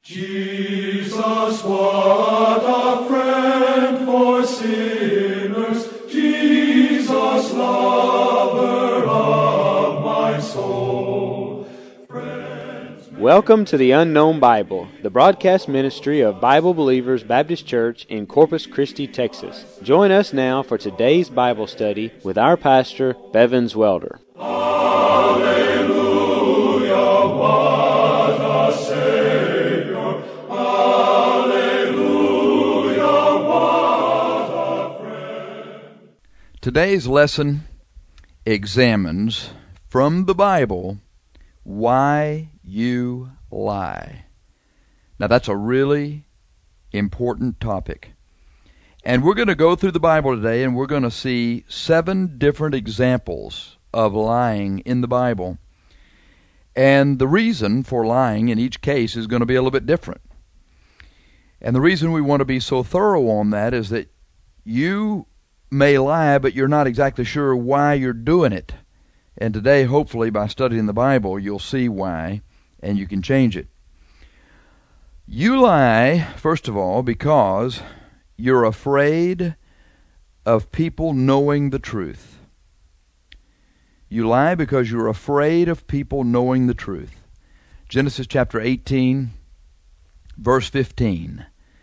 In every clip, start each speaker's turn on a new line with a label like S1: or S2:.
S1: Jesus, what a friend for sinners, Jesus, lover of my soul.
S2: Welcome to the Unknown Bible, the broadcast ministry of Bible Believers Baptist Church in Corpus Christi, Texas. Join us now for today's Bible study with our pastor, Bevins Welder.
S1: Hallelujah, what a Savior. Hallelujah, what a friend.
S3: Today's lesson examines from the Bible why you lie. Now that's a really important topic. And we're going to go through the Bible today and we're going to see 7 different examples of lying in the Bible. And the reason for lying in each case is going to be a little bit different. And the reason we want to be so thorough on that is that you may lie, but you're not exactly sure why you're doing it. And today, hopefully, by studying the Bible, you'll see why, and you can change it. You lie, first of all, because you're afraid of people knowing the truth. You lie because you're afraid of people knowing the truth. Genesis chapter 18, verse 15.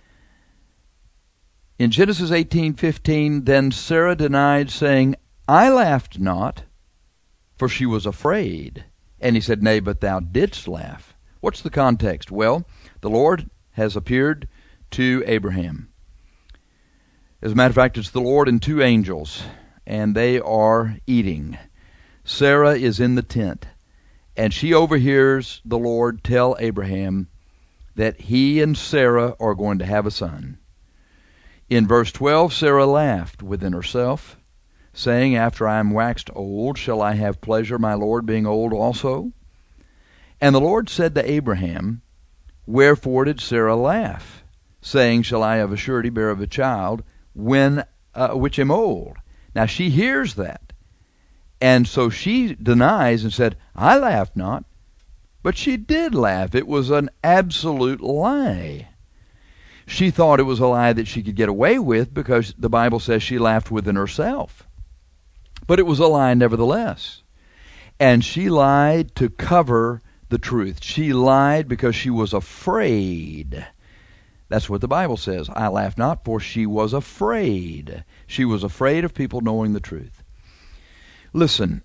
S3: In Genesis 18:15, then Sarah denied, saying, I laughed not, for she was afraid. And he said, Nay, but thou didst laugh. What's the context? Well, the Lord has appeared to Abraham. As a matter of fact, it's the Lord and 2 angels, and they are eating. Sarah is in the tent, and she overhears the Lord tell Abraham that he and Sarah are going to have a son. In verse 12, Sarah laughed within herself, saying, After I am waxed old, shall I have pleasure, my Lord, being old also? And the Lord said to Abraham, Wherefore did Sarah laugh, saying, Shall I of a surety bear of a child, which am old? Now she hears that, and so she denies and said, I laughed not. But she did laugh. It was an absolute lie. She thought it was a lie that she could get away with because the Bible says she laughed within herself. But it was a lie nevertheless. And she lied to cover the truth. She lied because she was afraid. That's what the Bible says. I laughed not, for she was afraid. She was afraid of people knowing the truth. Listen,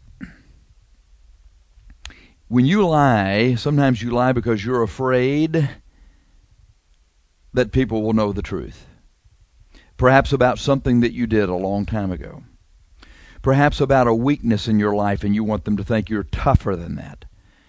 S3: when you lie, sometimes you lie because you're afraid that people will know the truth. Perhaps about something that you did a long time ago. Perhaps about a weakness in your life and you want them to think you're tougher than that.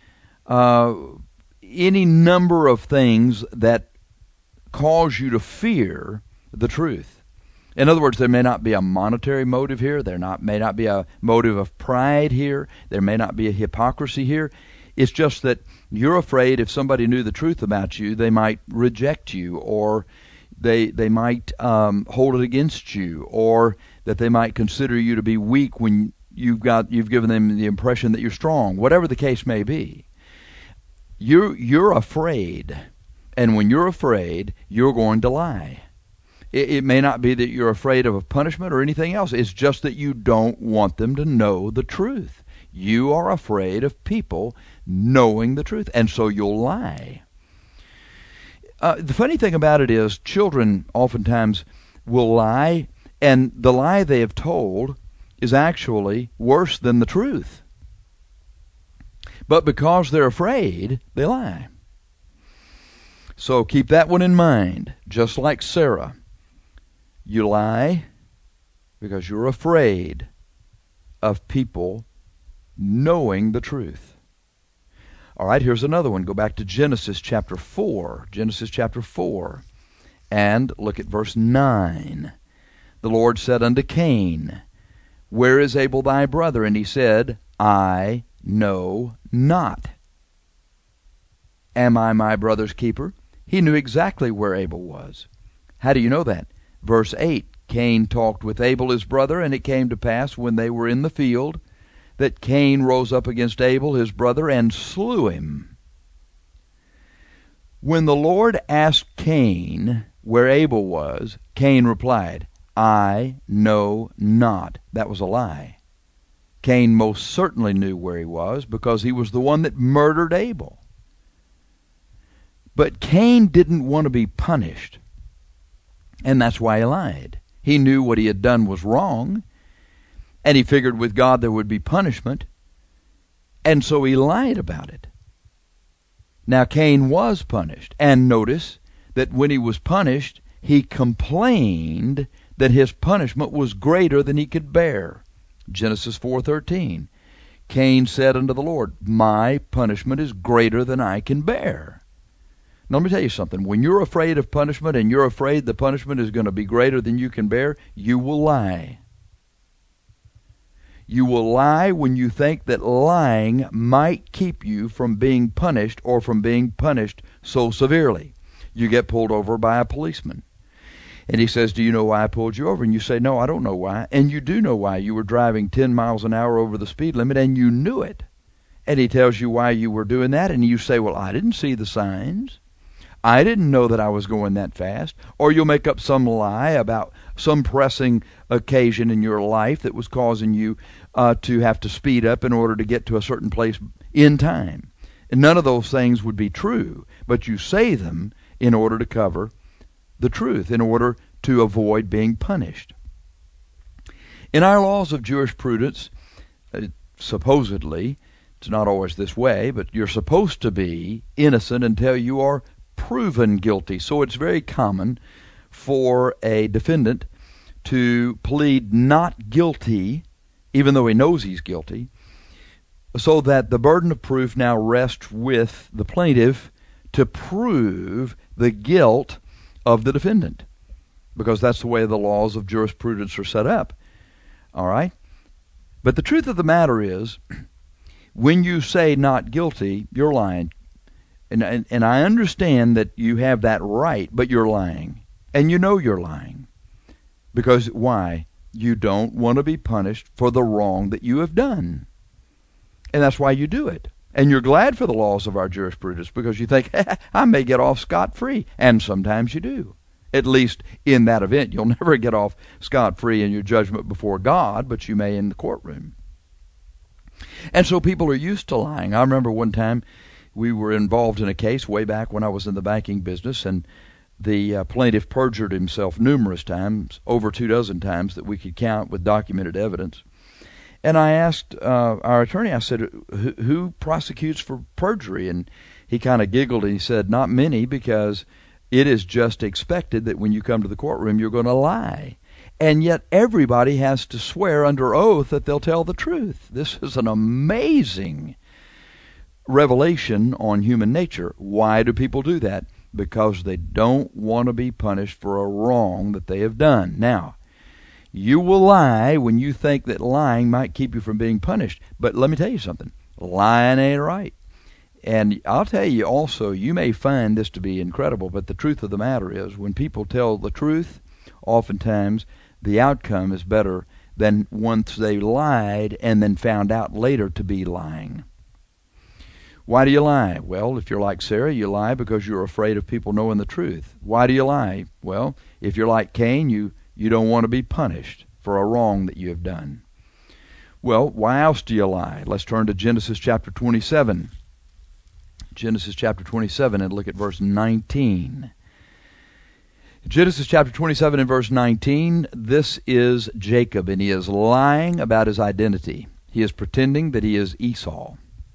S3: Any number of things that cause you to fear the truth. In other words, there may not be a monetary motive here. There may not be a motive of pride here. There may not be a hypocrisy here. It's just that you're afraid if somebody knew the truth about you, they might reject you, or they might hold it against you, or that they might consider you to be weak when you've given them the impression that you're strong. Whatever the case may be, you're afraid, and when you're afraid, you're going to lie. It may not be that you're afraid of a punishment or anything else. It's just that you don't want them to know the truth. You are afraid of people knowing the truth, and so you'll lie. The funny thing about it is children oftentimes will lie, and the lie they have told is actually worse than the truth. But because they're afraid, they lie. So keep that one in mind, just like Sarah. You lie because you're afraid of people knowing the truth. All right, here's another one. Go back to Genesis chapter 4. Genesis chapter 4. And look at verse 9. The Lord said unto Cain, Where is Abel thy brother? And he said, I know not. Am I my brother's keeper? He knew exactly where Abel was. How do you know that? Verse 8, Cain talked with Abel his brother, and it came to pass when they were in the field that Cain rose up against Abel his brother and slew him. When the Lord asked Cain where Abel was, Cain replied, I know not. That was a lie. Cain most certainly knew where he was because he was the one that murdered Abel. But Cain didn't want to be punished, and that's why he lied. He knew what he had done was wrong, and he figured with God there would be punishment, and so he lied about it. Now Cain was punished, and notice that when he was punished, he complained that his punishment was greater than he could bear. Genesis 4:13. Cain said unto the Lord, my punishment is greater than I can bear. Now let me tell you something. When you're afraid of punishment and you're afraid the punishment is going to be greater than you can bear, you will lie. You will lie when you think that lying might keep you from being punished or from being punished so severely. You get pulled over by a policeman. And he says, do you know why I pulled you over? And you say, no, I don't know why. And you do know why. You were driving 10 miles an hour over the speed limit, and you knew it. And he tells you why you were doing that, and you say, well, I didn't see the signs. I didn't know that I was going that fast. Or you'll make up some lie about some pressing occasion in your life that was causing you to have to speed up in order to get to a certain place in time. And none of those things would be true, but you say them in order to cover the truth, in order to avoid being punished. In our laws of jurisprudence, supposedly, it's not always this way, but you're supposed to be innocent until you are proven guilty. So it's very common for a defendant to plead not guilty, even though he knows he's guilty, so that the burden of proof now rests with the plaintiff to prove the guilt of the defendant, because that's the way the laws of jurisprudence are set up. All right? But the truth of the matter is, when you say not guilty, you're lying. And I understand that you have that right, but you're lying. And you know you're lying. Because why? You don't want to be punished for the wrong that you have done. And that's why you do it. And you're glad for the laws of our jurisprudence because you think, I may get off scot-free. And sometimes you do. At least in that event. You'll never get off scot-free in your judgment before God, but you may in the courtroom. And so people are used to lying. I remember one time we were involved in a case way back when I was in the banking business, and the plaintiff perjured himself numerous times, over 24 times that we could count with documented evidence. And I asked our attorney, I said, who prosecutes for perjury? And he kind of giggled and he said, not many, because it is just expected that when you come to the courtroom, you're going to lie. And yet everybody has to swear under oath that they'll tell the truth. This is an amazing revelation on human nature. Why do people do that? Because they don't want to be punished for a wrong that they have done. Now, you will lie when you think that lying might keep you from being punished. But let me tell you something. Lying ain't right. And I'll tell you also, you may find this to be incredible, but the truth of the matter is, when people tell the truth, oftentimes the outcome is better than once they lied and then found out later to be lying. Why do you lie? Well, if you're like Sarah, you lie because you're afraid of people knowing the truth. Why do you lie? Well, if you're like Cain, you don't want to be punished for a wrong that you have done. Well, why else do you lie? Let's turn to Genesis chapter 27. Genesis chapter 27 and look at verse 19. Genesis chapter 27 and verse 19, this is Jacob, and he is lying about his identity. He is pretending that he is Esau.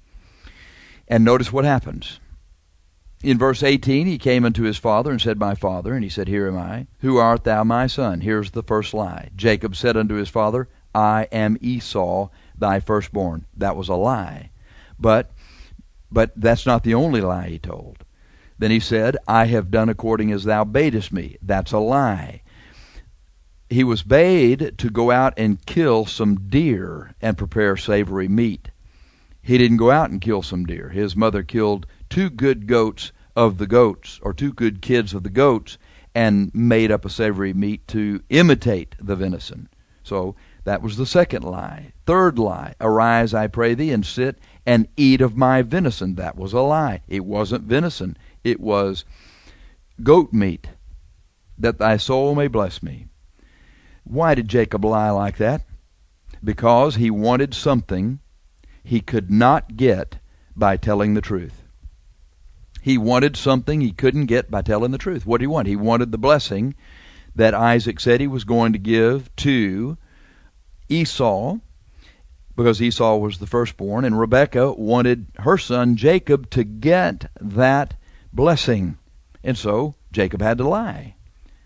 S3: And notice what happens. In verse 18, he came unto his father and said, my father. And he said, here am I. Who art thou, my son? Here's the first lie. Jacob said unto his father, I am Esau, thy firstborn. That was a lie. But that's not the only lie he told. Then he said, I have done according as thou badest me. That's a lie. He was bade to go out and kill some deer and prepare savory meat. He didn't go out and kill some deer. His mother killed 2 good goats of the goats, or 2 good kids of the goats, and made up a savory meat to imitate the venison. So that was the second lie. Third lie, arise, I pray thee, and sit and eat of my venison. That was a lie. It wasn't venison. It was goat meat, that thy soul may bless me. Why did Jacob lie like that? Because he wanted something he could not get by telling the truth. He wanted something he couldn't get by telling the truth. What did he want? He wanted the blessing that Isaac said he was going to give to Esau, because Esau was the firstborn, and Rebekah wanted her son Jacob to get that blessing. And so Jacob had to lie.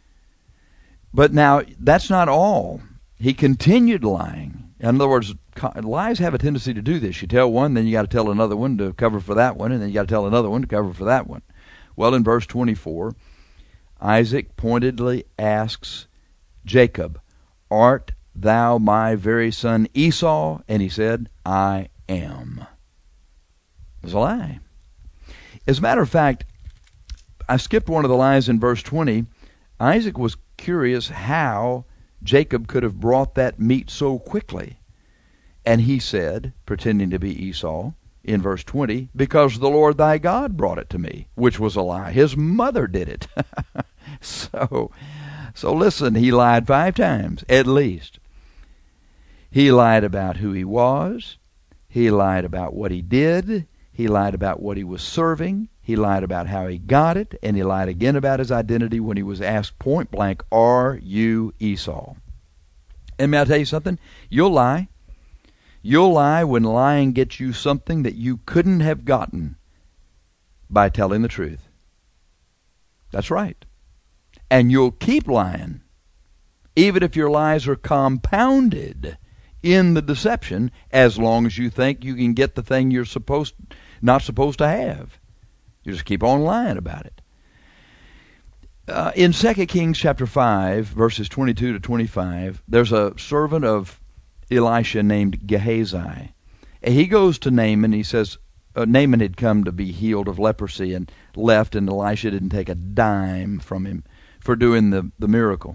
S3: But now, that's not all. He continued lying. In other words, lies have a tendency to do this. You tell one, then you got to tell another one to cover for that one, and then you got to tell another one to cover for that one. Well, in verse 24, Isaac pointedly asks Jacob, "Art thou my very son Esau?" And he said, "I am." It was a lie. As a matter of fact, I skipped one of the lies in verse 20. Isaac was curious how Jacob could have brought that meat so quickly. And he said, pretending to be Esau, in verse 20, "Because the Lord thy God brought it to me," which was a lie. His mother did it. So listen, he lied 5 times, at least. He lied about who he was. He lied about what he did. He lied about what he was serving. He lied about how he got it. And he lied again about his identity when he was asked point blank, "Are you Esau?" And may I tell you something? You'll lie. You'll lie when lying gets you something that you couldn't have gotten by telling the truth. That's right. And you'll keep lying, even if your lies are compounded in the deception, as long as you think you can get the thing you're not supposed to have. You just keep on lying about it. In 2 Kings chapter 5, verses 22 to 25, there's a servant of Elisha named Gehazi. And he goes to Naaman. He says, Naaman had come to be healed of leprosy and left, and Elisha didn't take a dime from him for doing the miracle.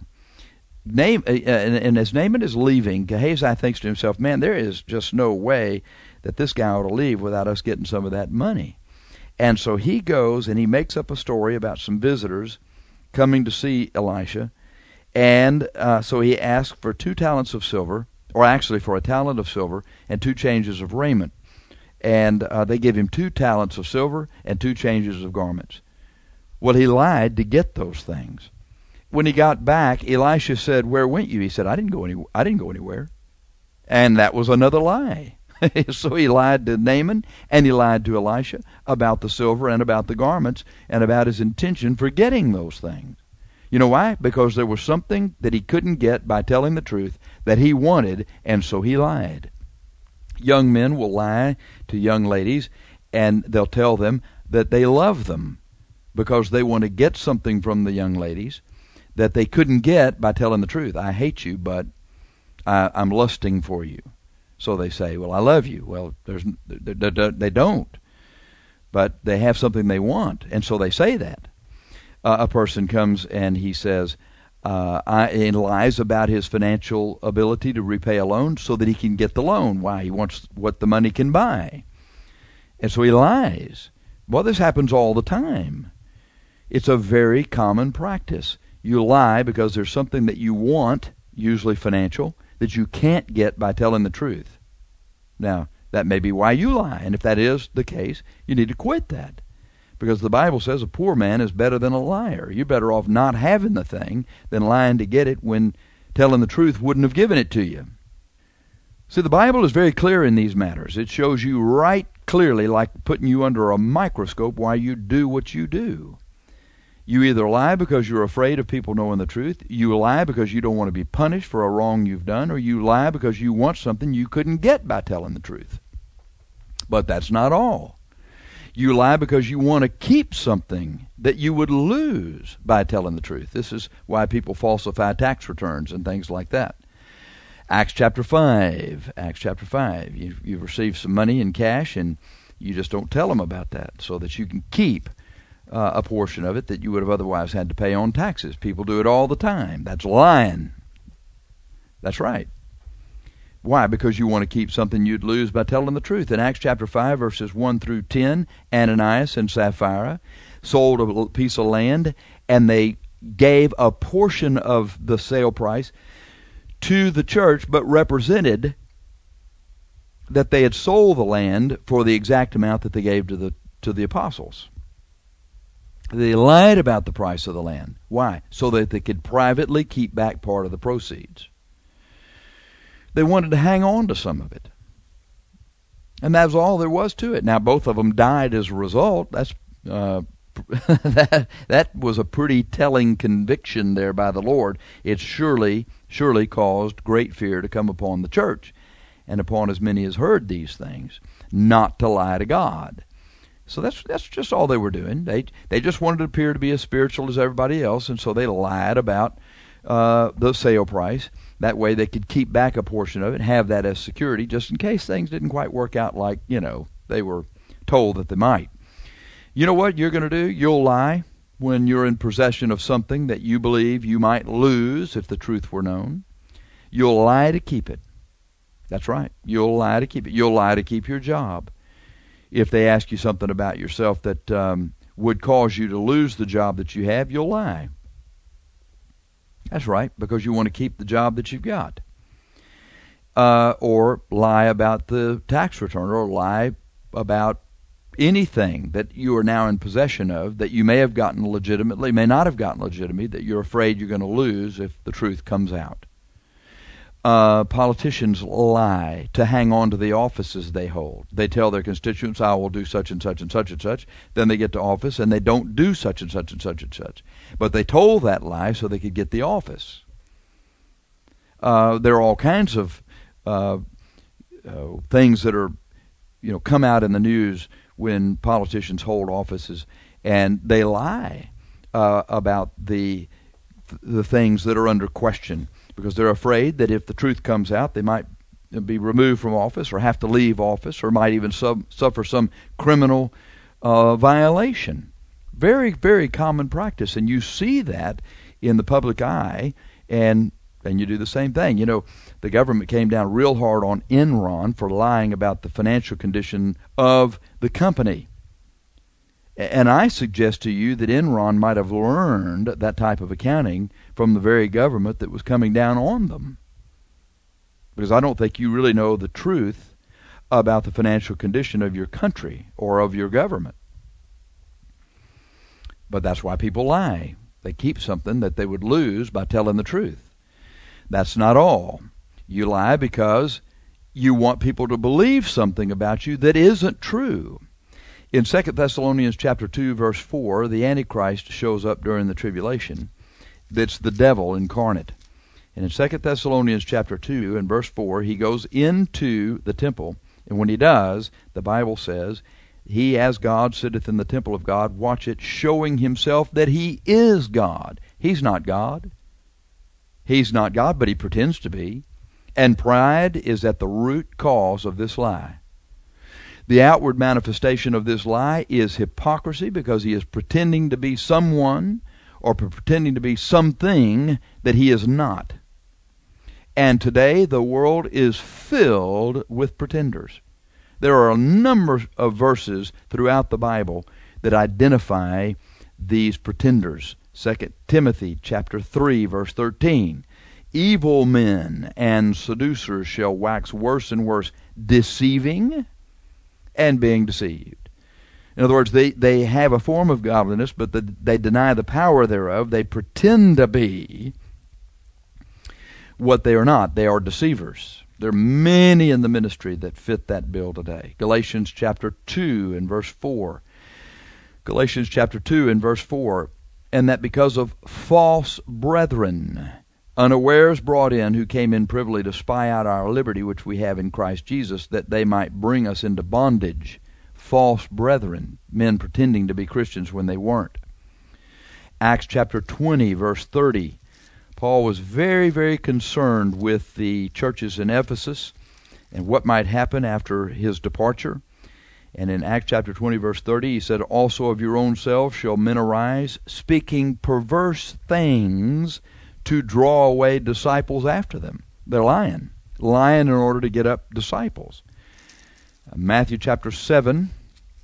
S3: And as Naaman is leaving, Gehazi thinks to himself, "Man, there is just no way that this guy ought to leave without us getting some of that money." And so he goes and he makes up a story about some visitors coming to see Elisha. And so he asks for 2 talents of silver, or actually for a talent of silver and 2 changes of raiment. And they give him 2 talents of silver and 2 changes of garments. Well, he lied to get those things. When he got back, Elisha said, "Where went you?" He said, I didn't go anywhere. And that was another lie. So he lied to Naaman, and he lied to Elisha about the silver and about the garments and about his intention for getting those things. You know why? Because there was something that he couldn't get by telling the truth that he wanted, and so he lied. Young men will lie to young ladies, and they'll tell them that they love them because they want to get something from the young ladies that they couldn't get by telling the truth. "I hate you, but I'm lusting for you." So they say, "Well, I love you." Well, they don't. But they have something they want, and so they say that. A person comes and he says, he lies about his financial ability to repay a loan so that he can get the loan. Why? He wants what the money can buy. And so he lies. Well, this happens all the time. It's a very common practice. You lie because there's something that you want, usually financial, that you can't get by telling the truth. Now, that may be why you lie, and if that is the case, you need to quit that. Because the Bible says a poor man is better than a liar. You're better off not having the thing than lying to get it when telling the truth wouldn't have given it to you. See, the Bible is very clear in these matters. It shows you right clearly, like putting you under a microscope, why you do what you do. You either lie because you're afraid of people knowing the truth, you lie because you don't want to be punished for a wrong you've done, or you lie because you want something you couldn't get by telling the truth. But that's not all. You lie because you want to keep something that you would lose by telling the truth. This is why people falsify tax returns and things like that. Acts chapter 5. You've received some money in cash, and you just don't tell them about that so that you can keep a portion of it that you would have otherwise had to pay on taxes. People do it all the time. That's lying. That's right. Why? Because you want to keep something you'd lose by telling the truth. In Acts chapter 5, verses 1 through 10, Ananias and Sapphira sold a piece of land, and they gave a portion of the sale price to the church, but represented that they had sold the land for the exact amount that they gave to the apostles. They lied about the price of the land. Why? So that they could privately keep back part of the proceeds. They wanted to hang on to some of it. And that was all there was to it. Now, both of them died as a result. That's that was a pretty telling conviction there by the Lord. It surely caused great fear to come upon the church and upon as many as heard these things, not to lie to God. So that's just all they were doing. They just wanted to appear to be as spiritual as everybody else, and so they lied about the sale price. That way they could keep back a portion of it, have that as security, just in case things didn't quite work out like, they were told that they might. You know what you're going to do? You'll lie when you're in possession of something that you believe you might lose if the truth were known. You'll lie to keep it. That's right. You'll lie to keep it. You'll lie to keep your job. If they ask you something about yourself that would cause you to lose the job that you have, you'll lie. That's right, because you want to keep the job that you've got. Or lie about the tax return, or lie about anything that you are now in possession of that you may have gotten legitimately, may not have gotten legitimately, that you're afraid you're going to lose if the truth comes out. Politicians lie to hang on to the offices they hold. They tell their constituents, I will do such and such and such and such. Then they get to office and they don't do such and such and such and such. But they told that lie so they could get the office. There are all kinds of things that are, come out in the news when politicians hold offices, and they lie about the things that are under question, because they're afraid that if the truth comes out, they might be removed from office or have to leave office or might even suffer some criminal violation. Very, very common practice, and you see that in the public eye, and you do the same thing. The government came down real hard on Enron for lying about the financial condition of the company. And I suggest to you that Enron might have learned that type of accounting from the very government that was coming down on them. Because I don't think you really know the truth about the financial condition of your country or of your government. But that's why people lie. They keep something that they would lose by telling the truth. That's not all. You lie because you want people to believe something about you that isn't true. In 2 Thessalonians chapter 2, verse 4, the Antichrist shows up during the tribulation. That's the devil incarnate. And in 2 Thessalonians chapter 2 and verse 4, he goes into the temple. And when he does, the Bible says, he as God sitteth in the temple of God, watch it, showing himself that he is God. He's not God. He's not God, but he pretends to be. And pride is at the root cause of this lie. The outward manifestation of this lie is hypocrisy, because he is pretending to be someone or pretending to be something that he is not. And today the world is filled with pretenders. There are a number of verses throughout the Bible that identify these pretenders. 2 Timothy chapter 3, verse 13. Evil men and seducers shall wax worse and worse, deceiving and being deceived. In other words, they have a form of godliness, but they deny the power thereof. They pretend to be what they are not. They are deceivers. There are many in the ministry that fit that bill today. Galatians chapter 2 and verse 4. Galatians chapter 2 and verse 4. And that because of false brethren, unawares brought in, who came in privily to spy out our liberty which we have in Christ Jesus, that they might bring us into bondage. False brethren, men pretending to be Christians when they weren't. Acts chapter 20, verse 30. Paul was very, very concerned with the churches in Ephesus and what might happen after his departure. And in Acts chapter 20, verse 30, he said, also of your own selves shall men arise, speaking perverse things to draw away disciples after them. They're lying in order to get up disciples. Matthew chapter 7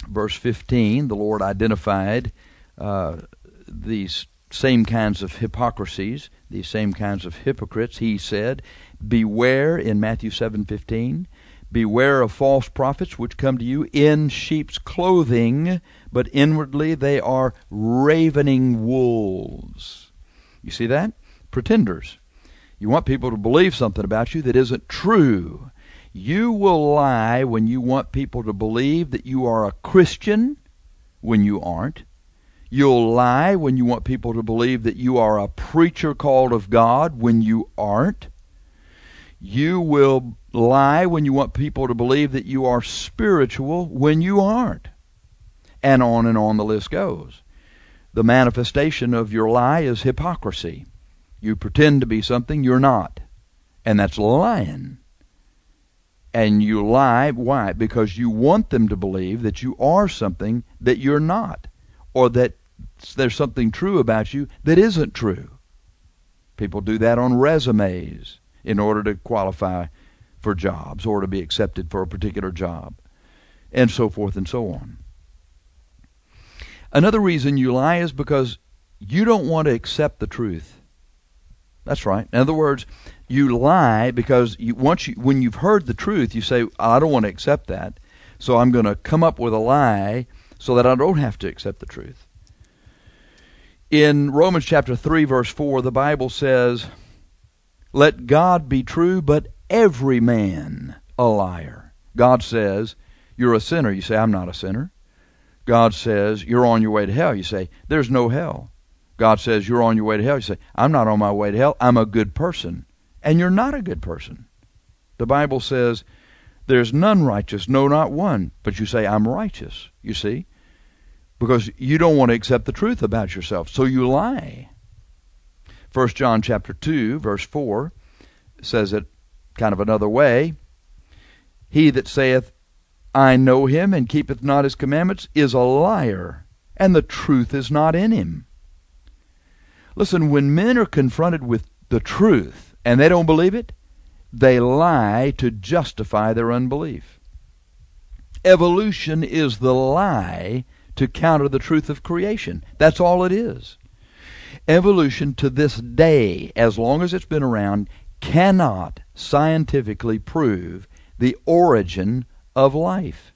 S3: verse 15, the Lord identified these same kinds of hypocrisies, these same kinds of hypocrites. He said, beware, in Matthew 7:15, beware of false prophets which come to you in sheep's clothing, but inwardly they are ravening wolves. You see that? Pretenders. You want people to believe something about you that isn't true. You will lie when you want people to believe that you are a Christian when you aren't. You'll lie when you want people to believe that you are a preacher called of God when you aren't. You will lie when you want people to believe that you are spiritual when you aren't. And on the list goes. The manifestation of your lie is hypocrisy. You pretend to be something you're not. And that's lying. And you lie, why? Because you want them to believe that you are something that you're not, or that there's something true about you that isn't true. People do that on resumes in order to qualify for jobs or to be accepted for a particular job, and so forth and so on. Another reason you lie is because you don't want to accept the truth. That's right. In other words, you lie because when you've heard the truth, you say, I don't want to accept that, so I'm going to come up with a lie so that I don't have to accept the truth. In Romans chapter 3, verse 4, the Bible says, let God be true, but every man a liar. God says, you're a sinner. You say, I'm not a sinner. God says, you're on your way to hell. You say, there's no hell. God says, you're on your way to hell. You say, I'm not on my way to hell. I'm a good person. And you're not a good person. The Bible says, there's none righteous, no, not one. But you say, I'm righteous, you see, because you don't want to accept the truth about yourself, so you lie. 1 John chapter 2, verse 4 says it kind of another way. He that saith, I know him, and keepeth not his commandments, is a liar, and the truth is not in him. Listen, when men are confronted with the truth, and they don't believe it, they lie to justify their unbelief. Evolution is the lie to counter the truth of creation. That's all it is. Evolution to this day, as long as it's been around, cannot scientifically prove the origin of life.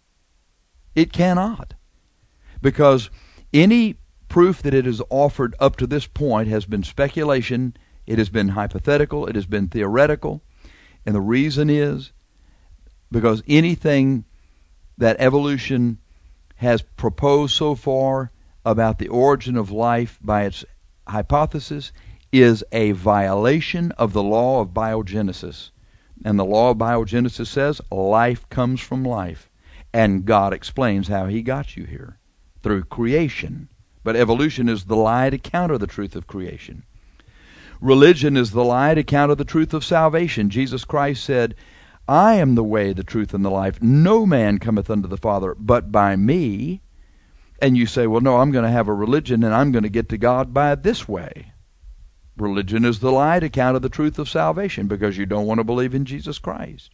S3: It cannot. Because any proof that it has offered up to this point has been speculation, it has been hypothetical, it has been theoretical. And the reason is because anything that evolution has proposed so far about the origin of life by its hypothesis is a violation of the law of biogenesis. And the law of biogenesis says life comes from life. And God explains how he got you here through creation. But evolution is the lie to counter the truth of creation. Religion is the lie to counter the truth of salvation. Jesus Christ said, I am the way, the truth, and the life. No man cometh unto the Father but by me. And you say, well, no, I'm going to have a religion and I'm going to get to God by this way. Religion is the lie to counter the truth of salvation because you don't want to believe in Jesus Christ.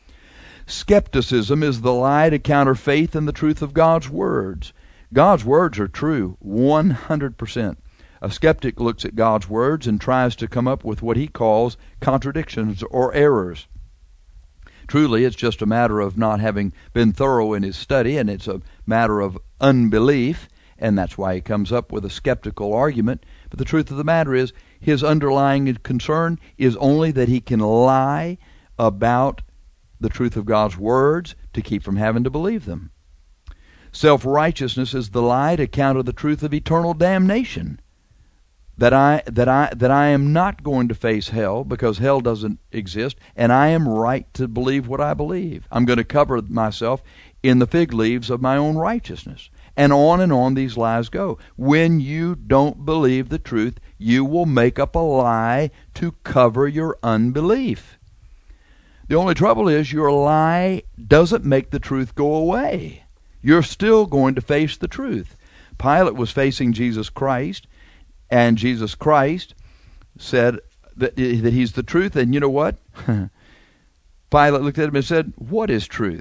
S3: Skepticism is the lie to counter faith in the truth of God's words. God's words are true 100%. A skeptic looks at God's words and tries to come up with what he calls contradictions or errors. Truly, it's just a matter of not having been thorough in his study, and it's a matter of unbelief, and that's why he comes up with a skeptical argument. But the truth of the matter is, his underlying concern is only that he can lie about the truth of God's words to keep from having to believe them. Self-righteousness is the lie to counter the truth of eternal damnation. That I am not going to face hell because hell doesn't exist, and I am right to believe what I believe. I'm going to cover myself in the fig leaves of my own righteousness. And on these lies go. When you don't believe the truth, you will make up a lie to cover your unbelief. The only trouble is your lie doesn't make the truth go away. You're still going to face the truth. Pilate was facing Jesus Christ, and Jesus Christ said that he's the truth. And you know what? Pilate looked at him and said, what is truth?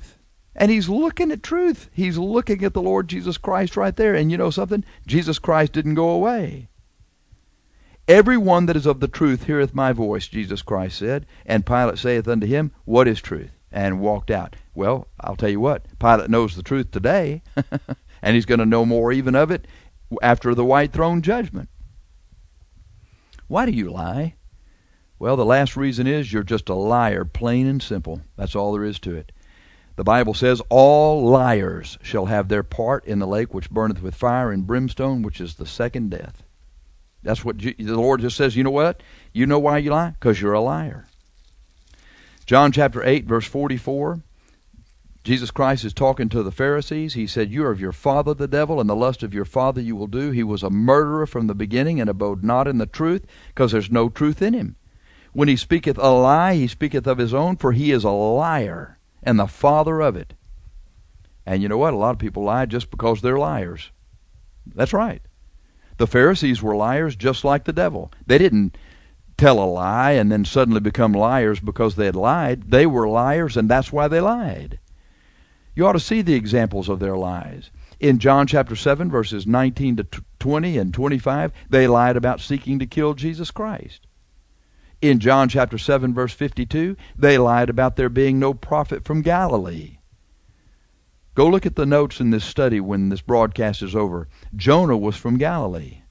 S3: And he's looking at truth. He's looking at the Lord Jesus Christ right there. And you know something? Jesus Christ didn't go away. Every one that is of the truth heareth my voice, Jesus Christ said. And Pilate saith unto him, What is truth? And walked out. Well, I'll tell you what, Pilate knows the truth today, and he's going to know more even of it after the white throne judgment. Why do you lie? Well, the last reason is you're just a liar, plain and simple. That's all there is to it. The Bible says, All liars shall have their part in the lake which burneth with fire and brimstone, which is the second death. That's what the Lord just says. You know what? You know why you lie? Because you're a liar. John chapter 8, verse 44, Jesus Christ is talking to the Pharisees. He said, You are of your father the devil, and the lust of your father you will do. He was a murderer from the beginning, and abode not in the truth, because there's no truth in him. When he speaketh a lie, he speaketh of his own, for he is a liar, and the father of it. And you know what? A lot of people lie just because they're liars. That's right. The Pharisees were liars just like the devil. They didn't tell a lie and then suddenly become liars because they had lied. They were liars, and that's why they lied. You ought to see the examples of their lies. In John chapter 7, verses 19 to 20 and 25, they lied about seeking to kill Jesus Christ. In John chapter 7, verse 52, they lied about there being no prophet from Galilee. Go look at the notes in this study when this broadcast is over. Jonah was from Galilee.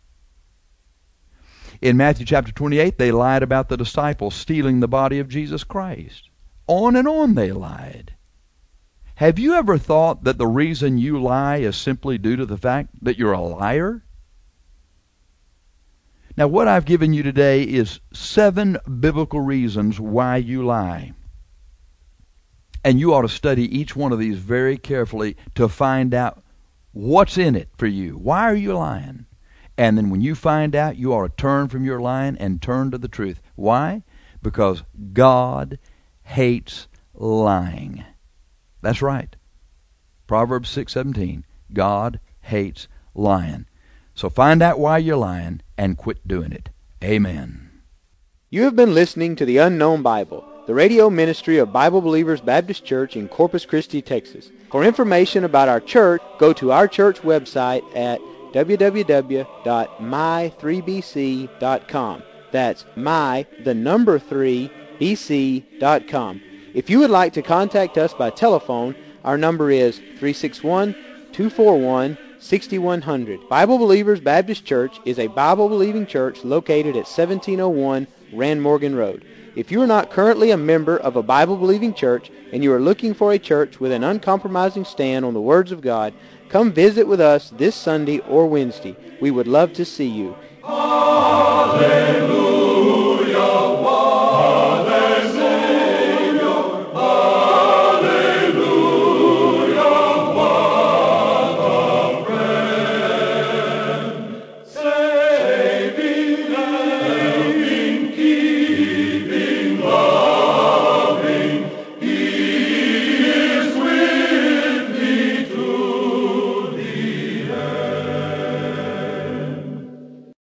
S3: In Matthew chapter 28, they lied about the disciples stealing the body of Jesus Christ. On and on they lied. Have you ever thought that the reason you lie is simply due to the fact that you're a liar? Now, what I've given you today is 7 biblical reasons why you lie. And you ought to study each one of these very carefully to find out what's in it for you. Why are you lying? And then when you find out, you ought to turn from your lying and turn to the truth. Why? Because God hates lying. That's right. Proverbs 6:17. God hates lying. So find out why you're lying and quit doing it. Amen.
S2: You have been listening to The Unknown Bible, the radio ministry of Bible Believers Baptist Church in Corpus Christi, Texas. For information about our church, go to our church website at www.my3bc.com. That's my3bc.com. If you would like to contact us by telephone, our number is 361-241-6100. Bible Believers Baptist Church is a Bible-believing church located at 1701 Rand Morgan Road. If you are not currently a member of a Bible-believing church and you are looking for a church with an uncompromising stand on the words of God, come visit with us this Sunday or Wednesday. We would love to see you.
S1: Hallelujah.